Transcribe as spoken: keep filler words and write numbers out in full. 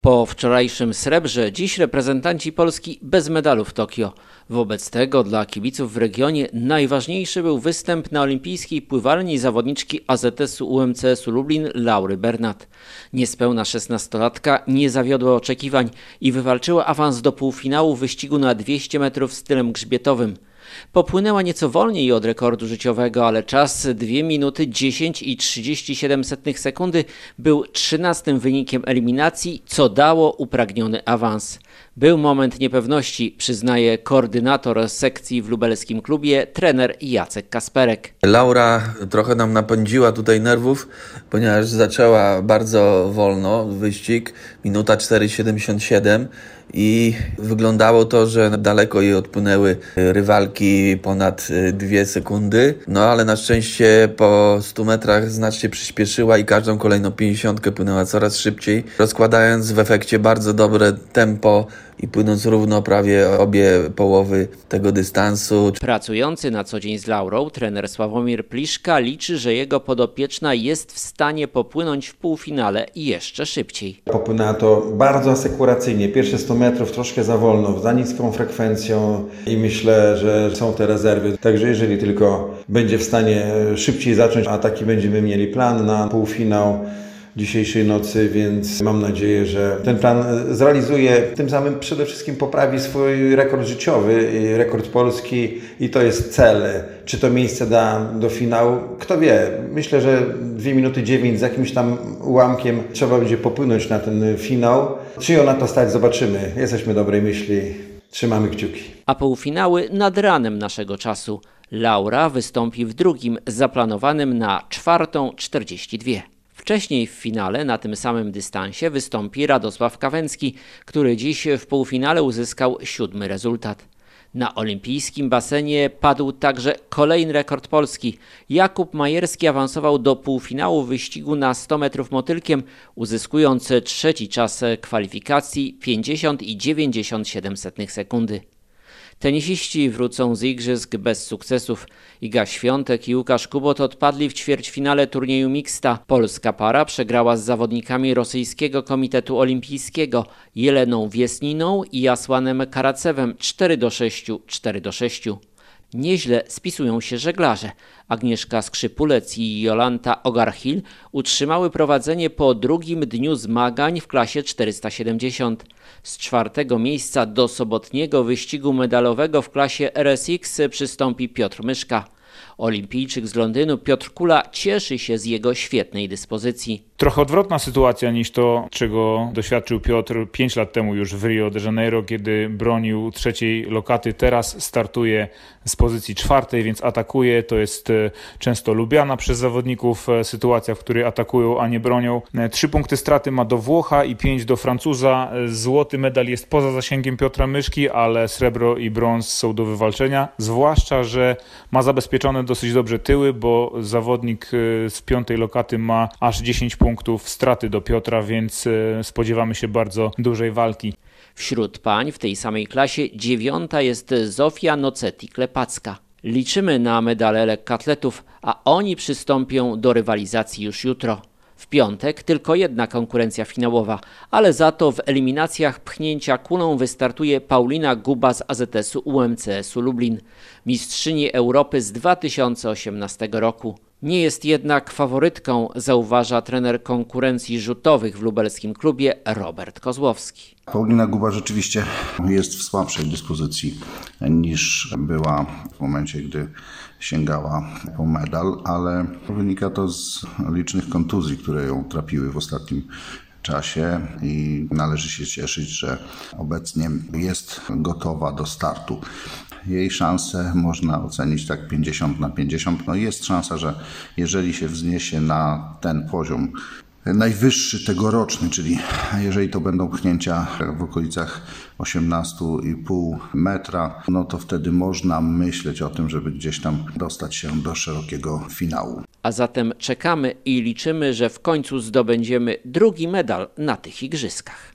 Po wczorajszym srebrze dziś reprezentanci Polski bez medalu w Tokio. Wobec tego dla kibiców w regionie najważniejszy był występ na olimpijskiej pływalni zawodniczki A Z S-u U M C S-u Lublin Laury Bernat. Niespełna szesnastolatka nie zawiodła oczekiwań i wywalczyła awans do półfinału wyścigu na dwieście metrów stylem grzbietowym. Popłynęła nieco wolniej od rekordu życiowego, ale czas dwie minuty dziesięć i trzydzieści siedem setnych sekundy był trzynastym wynikiem eliminacji, co dało upragniony awans. Był moment niepewności, przyznaje koordynator sekcji w lubelskim klubie, trener Jacek Kasperek. Laura trochę nam napędziła tutaj nerwów, ponieważ zaczęła bardzo wolno wyścig, minuta cztery siedemdziesiąt siedem i wyglądało to, że daleko jej odpłynęły rywalki ponad dwie sekundy, no ale na szczęście po stu metrach znacznie przyspieszyła i każdą kolejną pięćdziesiątkę płynęła coraz szybciej, rozkładając w efekcie bardzo dobre tempo i płynąc równo prawie obie połowy tego dystansu. Pracujący na co dzień z Laurą trener Sławomir Pliszka liczy, że jego podopieczna jest w stanie popłynąć w półfinale i jeszcze szybciej. Popłynęła to bardzo asekuracyjnie. Pierwsze sto metrów troszkę za wolno, za niską frekwencją i myślę, że są te rezerwy. Także jeżeli tylko będzie w stanie szybciej zacząć, a taki będziemy mieli plan na półfinał dzisiejszej nocy, więc mam nadzieję, że ten plan zrealizuje, tym samym przede wszystkim poprawi swój rekord życiowy, rekord polski i to jest cel. Czy to miejsce da do finału? Kto wie. Myślę, że dwie minuty dziewięć z jakimś tam ułamkiem trzeba będzie popłynąć na ten finał. Czy ją na to stać? Zobaczymy. Jesteśmy dobrej myśli. Trzymamy kciuki. A półfinały nad ranem naszego czasu. Laura wystąpi w drugim, zaplanowanym na czwartą czterdzieści dwie. Wcześniej w finale na tym samym dystansie wystąpi Radosław Kawęcki, który dziś w półfinale uzyskał siódmy rezultat. Na olimpijskim basenie padł także kolejny rekord Polski. Jakub Majerski awansował do półfinału wyścigu na sto metrów motylkiem, uzyskując trzeci czas kwalifikacji pięćdziesiąt i dziewięćdziesiąt siedem setnych sekundy. Tenisiści wrócą z igrzysk bez sukcesów. Iga Świątek i Łukasz Kubot odpadli w ćwierćfinale turnieju mixta. Polska para przegrała z zawodnikami rosyjskiego Komitetu Olimpijskiego Jeleną Wiesniną i Asłanem Karacewem cztery do sześciu, cztery do sześciu. Nieźle spisują się żeglarze. Agnieszka Skrzypulec i Jolanta Ogarchil utrzymały prowadzenie po drugim dniu zmagań w klasie czterysta siedemdziesiąt. Z czwartego miejsca do sobotniego wyścigu medalowego w klasie R S X przystąpi Piotr Myszka. Olimpijczyk z Londynu Piotr Kula cieszy się z jego świetnej dyspozycji. Trochę odwrotna sytuacja niż to, czego doświadczył Piotr pięć lat temu już w Rio de Janeiro, kiedy bronił trzeciej lokaty. Teraz startuje z pozycji czwartej, więc atakuje. To jest często lubiana przez zawodników sytuacja, w której atakują, a nie bronią. Trzy punkty straty ma do Włocha i pięć do Francuza. Złoty medal jest poza zasięgiem Piotra Myszki, ale srebro i brąz są do wywalczenia. Zwłaszcza, że ma zabezpieczone dosyć dobrze tyły, bo zawodnik z piątej lokaty ma aż dziesięć punktów straty do Piotra, więc spodziewamy się bardzo dużej walki. Wśród pań w tej samej klasie dziewiąta jest Zofia Nocetti-Klepacka. Liczymy na medale lekkoatletów, a oni przystąpią do rywalizacji już jutro. W piątek tylko jedna konkurencja finałowa, ale za to w eliminacjach pchnięcia kulą wystartuje Paulina Guba z A Z S-u U M C S-u Lublin, mistrzyni Europy z dwa tysiące osiemnastego roku. Nie jest jednak faworytką, zauważa trener konkurencji rzutowych w lubelskim klubie Robert Kozłowski. Paulina Guba rzeczywiście jest w słabszej dyspozycji niż była w momencie, gdy sięgała po medal, ale wynika to z licznych kontuzji, które ją trapiły w ostatnim czasie i należy się cieszyć, że obecnie jest gotowa do startu. Jej szanse można ocenić tak pięćdziesiąt na pięćdziesiąt. No jest szansa, że jeżeli się wzniesie na ten poziom najwyższy tegoroczny, czyli jeżeli to będą pchnięcia w okolicach osiemnaście i pół metra, no to wtedy można myśleć o tym, żeby gdzieś tam dostać się do szerokiego finału. A zatem czekamy i liczymy, że w końcu zdobędziemy drugi medal na tych igrzyskach.